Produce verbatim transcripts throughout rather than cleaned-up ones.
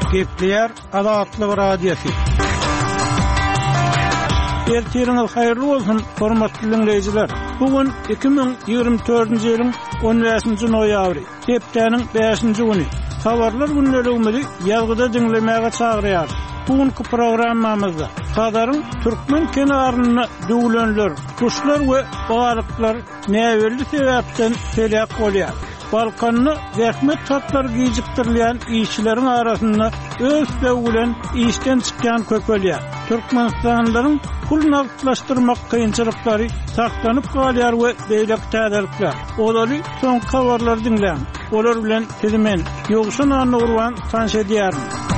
Gepler Azatlyk Radiosu. Ertiriniz hayırlı olsun, hormatly dinleyijiler. Bugün iki bin ýygrimi dördünji ýylyň on beşinji noýabry, hepdeniň beşinji güni. Habarlar günneligimizi ýazgyda dinlemäge çagyrýar. Bugünkü programmamyzda Kadaryň türkmen kenaryna döwlenler, kuşlar we balyklar näwelli sebäpden pelek bolýar. Balkanyny zähmet tatlar giyjikdirilýän işçileriň arasynda öz döwlen işden çykýan köpelýär. Türkmenistanlylaryň pul nagdlaşdyrmak kynçylyklary saklanyp galýar we beýlek täzelikler. Olary soň habarlar dinleň. Olar bilen tilimen ýogşan anurwan tanşedýär.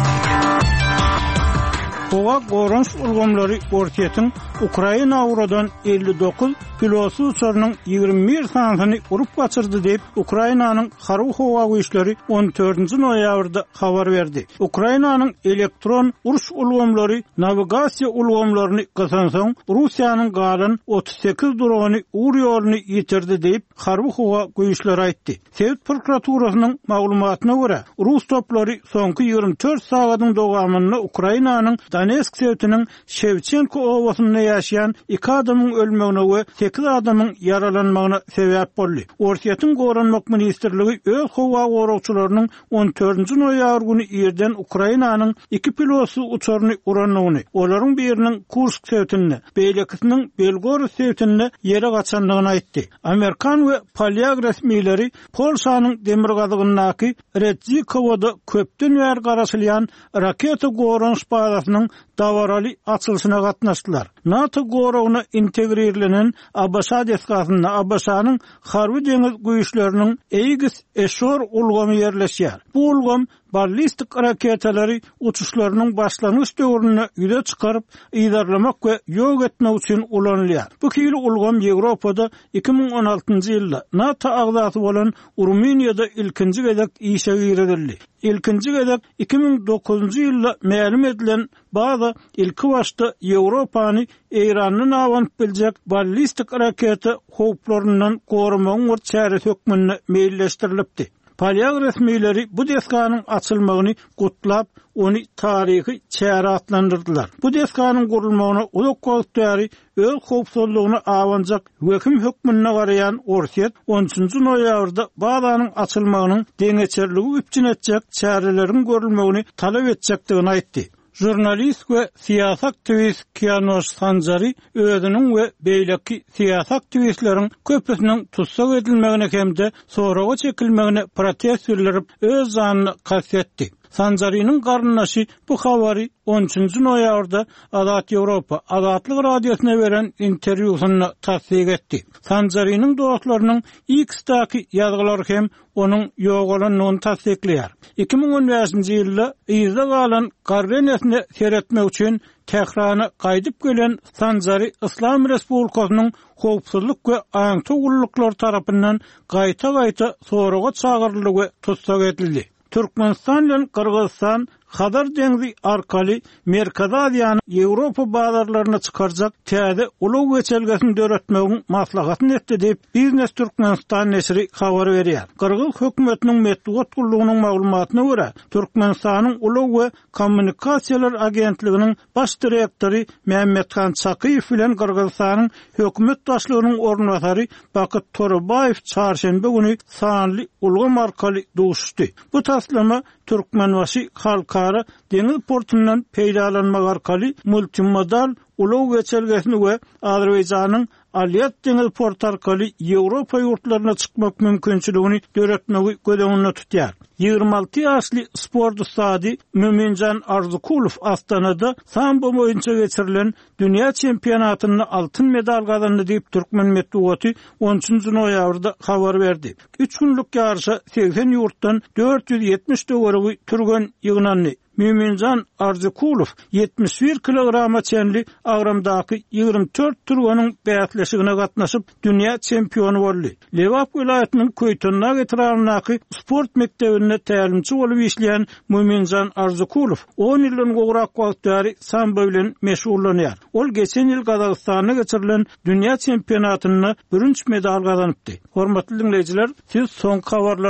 Howa gorunç ulgamlary ortaýatyň Ukraina awradan elli dokuz pilosu uçarynyň ýygrimi bir sanyny urup gaçyrdy diýip Ukrainanyň Haruw howa güýçleri on dördünji noýabrda habar berdi. Ukrainanyň elektron uruş ulgamlary navigasiýa ulgamlaryny gasansoň Russiýanyň galan otuz sekiz drony ugur ýoluny ýitirdi diýip Haruw howa güýçleri aýtdy. Sowet prokuraturasynyň maglumatyna görä, Rus toplary soňky ýygrimi dört sagatyň dowamında Ukrainanyň Donetsk sowetiniň Shevchenko owasynda ýaşaýan iki adamyň ölmegine we sekiz adamyň yaralanmagyna sebäp boldy. Ortaýatyň goranmak ministrligi öz howa goragçylarynyň on dördünji noýabr güni ýerden Ukrainanyň iki pilosu uçaryny uranyny, olaryň biriniň Kursk sowetinde, beýlekisiniň Belgorod sowetinde ýere gaçandygyny aýtdy. Amerikan we Polyak resmiýleri Polşanyň demir gazygynyňky Redzikowoda köpden bäri garaşylýan raketa goranç bazasynyň dawaraly açylyşyna gatnaşdylar. NATO goragyna integrirlenen Abasa deskasyna Abasanyň harby deňiz güýçleriniň Aegis Ashore ulgamy ýerleşýär. Bu ulgam ballistik raketalary uçuşlarynyň başlangyç döwrüne ýüze çykaryp ýydarlamak we ýok etmek üçin ulanylýar. Bu kili ulgam Ýewropada iki bin on altynjy ýylda NATO agzasy bolan Ruminiýada ilkinji gezek işe girildi. İlkinji gezek iki bin dokuzunji ýylda ma'lum edilen bazı ilki başda Ýewropany Iranyň awanyp biljek ballistik raketa howplaryndan goramagyň çäre hökmüne meýilleşdirilipdi. Polyak resmiýleri bu deskanyň açylmagyny gutlap, ony taryhy çäre atlandyrdylar. Bu deskanyň gurulmagyna ulak gowtary öz howpsuzlygyny awanjak höküm hökmüne garaýan Ortaýat on üçünji noýabrda bazanyň açylmagynyň deňeçerligi üçin etjek çärelerin görülmegini talap etjekdigini aýtdy. Jurnalist we siýasat aktivist Kianoş Sanjary özüniň we beýleki siýasat aktivistleriň köpüsiniň tutsak edilmegine hemde soraga çekilmegine protest bildirip öz zanyny gassetdi. Sanjarynyň garnaşy bu habary on üçünji noýabrda Azat Ýewropa Azatlyk radiosyna beren interwýusyna tasdik etdi. Sanjarynyň dostlarynyň X-daky ýazgylary hem onuň ýogalanyny tasdikleýär. iki bin on beşinji ýylda ýyzda galan garrenesini seretmek üçin Tehrana gaýdyp gelen Sanjary Islam Respublikasynyň howpsuzlyk we aňtugullyklary tarapyndan gaýta-gaýta soraga çagyryldy we tutsak edildi. Türkmenistan bilen Kırgızstan Hadar deňzi arkaly Merkez Aziýanyň Ýewropa bazarlaryna çykarjak täze ulug geçelgesini döretmegiň maslahatyny etdi diýip Biznes Türkmenistan nesri habar berýär. Kırgız hökümetiniň medeniýet gullugynyň maglumatyna görä, Türkmenistanyň ulug we kommunikasiýalar agentliginiň baş direktory Mehmethan Çakyýew bilen Kırgızstanyň hökümet başlygynyň ornwasary Bakyt Torabayew çarşembe güni sanly ulgam arkaly duşdy. Bu taslama Türkmenbaşy halkara deňiz portundan peýdalanmak arkaly multimodal ulug geçelgesini we Azerbaýjanyň Aliyat deňiz port arkaly Ýewropa ýurtlaryna çykmak mümkinçiligini döretmegi gödeginde tutýar. ýygrimi alty ýaşly sport ustady Müminjan Arzukulov Astanada sambo boýunça geçirilen dünýä çempionatyny altyn medal gazandy diýip Türkmen medeniýeti on üçünji noýabrda habar berdi. üç günlük ýarşa seksen ýurtdan dört yüz ýetmiş döwregi türgen ýygnandy. Müminjan Arzukulov yetmiş bir kilograma çenli agramdaky ýygrimi dört türgeniň bäýatleşigine gatnaşyp dünýä çempionu boldy. Lewap vilayatynyň Köýtönna etrawynaky sport mekdebinde tälimçi bolup işleýän Müminjan Arzukulov on ýyldan gowrak wagtary sambo bilen meşgullanýar. Ol geçen ýyl Gazagystanda geçirilen dünýä çempionatyny birinji medal gazanypdy. Hormatly dinleýijiler, siz soňky habarlar